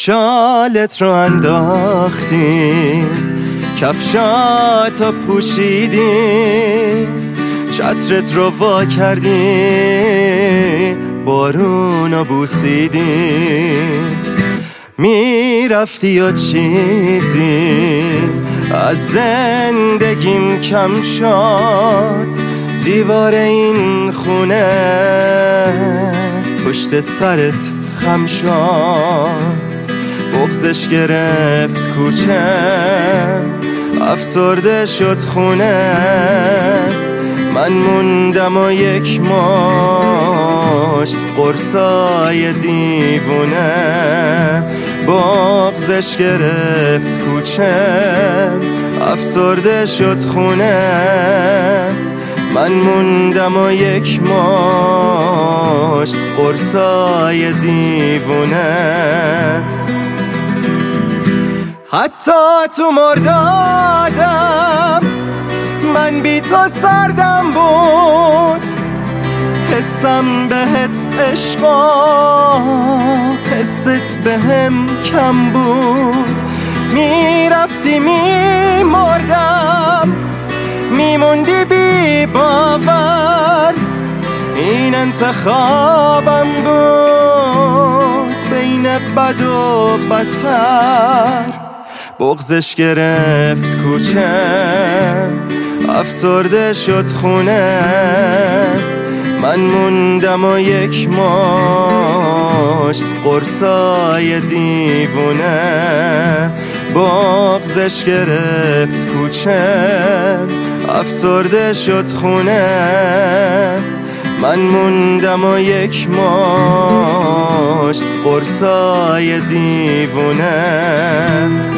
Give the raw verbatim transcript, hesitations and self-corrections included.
شالت رو انداختیم، کفشاتو پوشیدیم، چترت رو وا کردیم، بارونو بوسیدیم. میرفتی و چیزی از زندگیم کم شد، دیوار این خونه پشت سرت خم شد. بغضش گرفت کوچه، افسرده شد خونه، من موندم و یک مشت قرصای دیوونه. بغضش گرفت کوچه، افسرده شد خونه، من موندم و یک مشت قرصای دیوونه. حتی تو مردادم من بی تو سردم بود، حسم بهت عشقا حست بهم کم بود. میرفتی میمردم، میموندی بی باور، این انتخابم بود بین بد و بدتر. بغضش گرفت کوچه، افسرده شد خونه، من موندم و یک مشت قرصای دیوونه. بغضش گرفت کوچه، افسرده شد خونه، من موندم و یک مشت قرصای دیوونه.